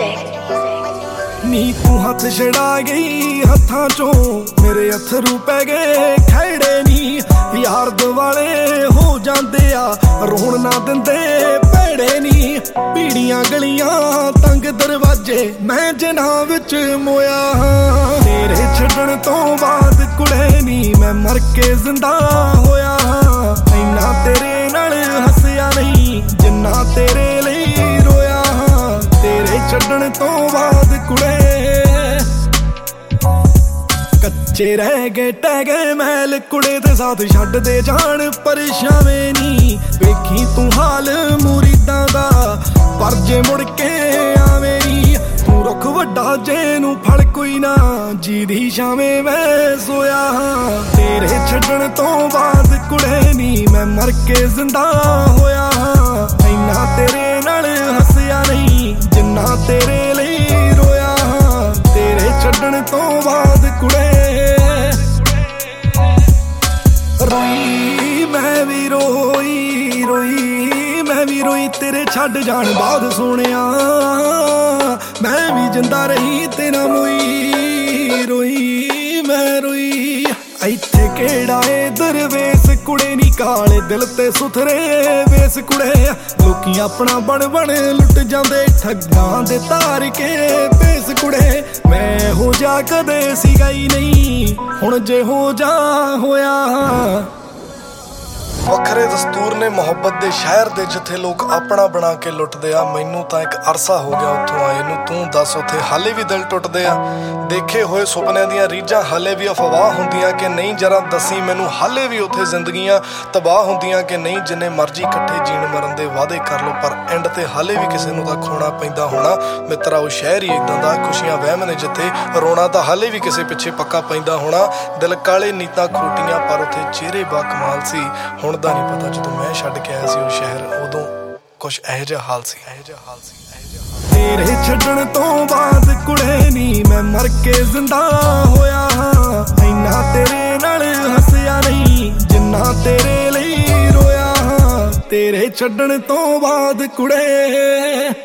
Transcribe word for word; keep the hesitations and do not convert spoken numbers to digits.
नी तू हथ छड़ा गई हत्थां चों मेरे अथरू पै गए खैड़े नी यार दुआले हो जांदे आ रोण ना दिंदे भैड़े नी पीड़ियां गलियां तंग दरवाजे मैं जिन्हां विच मोया तेरे छड्डण तों बाद कुड़े नी मैं मर के जिंदा होया इन्ना तेरे नाल हसिया नहीं जिन्ना तेरे लई रोया तेरे छड्डण तों बाद कुड़े कच्चे रह गए टह गए महल कुड़े दे साथ छड्ड दे जान परेशावे नी वेखी तू हाल मुरीदां दा पर जे मुड़ के आवे नी तू रुख वड्डा जे नू फड़ कोई ना जी दी छावे मैं सोया तेरे छड्डण तों बाद कुड़े नी मैं मर के जिंदा होया इन्ना तेरे नाल हसिया नहीं जिन्ना तेरे लई रोया तेरे छड्डण तों बाद कुड़े रोई मैं भी रोई रोई मैं भी रोई तेरे छड्ड जान बाद सोनिया मैं भी जिंदा रही तेरा मोई रोई मैं रोई इत्थे केड़ा ए दरवेस कुड़े नी काले दिल ते सुथरे वेस कुड़े लोकी अपना बन बन लुट जांदे ठगां दे तार के भेस कुड़े मैं हो जा कदे सीगा ही नहीं हुण जे हो जा होया ਵੱਖਰੇ ਦਸਤੂਰ ਨੇ ਮੁਹੱਬਤ ਦੇ ਸ਼ਹਿਰ ਦੇ ਜਿੱਥੇ ਲੋਕ ਆਪਣਾ ਬਣਾ ਕੇ ਲੁੱਟਦੇ ਆ ਮੈਨੂੰ ਤਾਂ ਇੱਕ ਅਰਸਾ ਹੋ ਗਿਆ ਉੱਥੋਂ ਆਏ ਨੂੰ ਤੂੰ ਦੱਸ ਉੱਥੇ ਹਾਲੇ ਵੀ ਦਿਲ ਟੁੱਟਦੇ ਆ ਦੇਖੇ ਹੋਏ ਸੁਪਨਿਆਂ ਦੀਆਂ ਰੀਝਾਂ ਹਾਲੇ ਵੀ ਅਫਵਾਹ ਹੁੰਦੀਆਂ ਕਿ ਨਹੀਂ ਜਰਾ ਦੱਸੀ ਮੈਨੂੰ ਹਾਲੇ ਵੀ ਉੱਥੇ ਜ਼ਿੰਦਗੀਆਂ ਤਬਾਹ ਹੁੰਦੀਆਂ ਕਿ ਨਹੀਂ ਜਿੰਨੇ ਮਰਜ਼ੀ ਇਕੱਠੇ ਜੀਣ ਮਰਨ ਦੇ ਵਾਅਦੇ ਕਰ ਲਓ ਪਰ ਐਂਡ ਤੇ ਹਾਲੇ ਵੀ ਕਿਸੇ ਨੂੰ ਤਾਂ ਖੋਣਾ ਪੈਂਦਾ ਹੋਣਾ ਮਿੱਤਰਾ ਉਹ ਸ਼ਹਿਰ ਹੀ ਇੱਦਾਂ ਦਾ ਖੁਸ਼ੀਆਂ ਵਹਿਮ ਨੇ ਜਿੱਥੇ ਰੋਣਾ ਤਾਂ ਹਾਲੇ ਵੀ ਕਿਸੇ ਪਿੱਛੇ ਪੱਕਾ ਪੈਂਦਾ ਹੋਣਾ ਦਿਲ ਕਾਲੇ ਨੀਤਾਂ ਖੋਟੀਆਂ ਪਰ ਉੱਥੇ ਚਿਹਰੇ ਬਾ ਕਮਾਲ ਸੀ ਹੁਣ ਦਾ ਨਹੀਂ ਪਤਾ ਜਦੋਂ ਮੈਂ ਛੱਡ ਕੇ ਆਇਆ ਸੀ ਉਹ ਸ਼ਹਿਰ ਉਦੋਂ ਕੁਛ ਇਹੋ ਜਿਹਾ ਹਾਲ ਸੀ ਇਹੋ ਜਿਹਾ ਹਾਲ ਸੀ तेरे छड्डण तों बाद कुड़े नी मैं मर के जिंदा होया इन्ना तेरे नाल हसिया नहीं जिन्ना तेरे लई रोया तेरे छड्डण तों बाद कुड़े।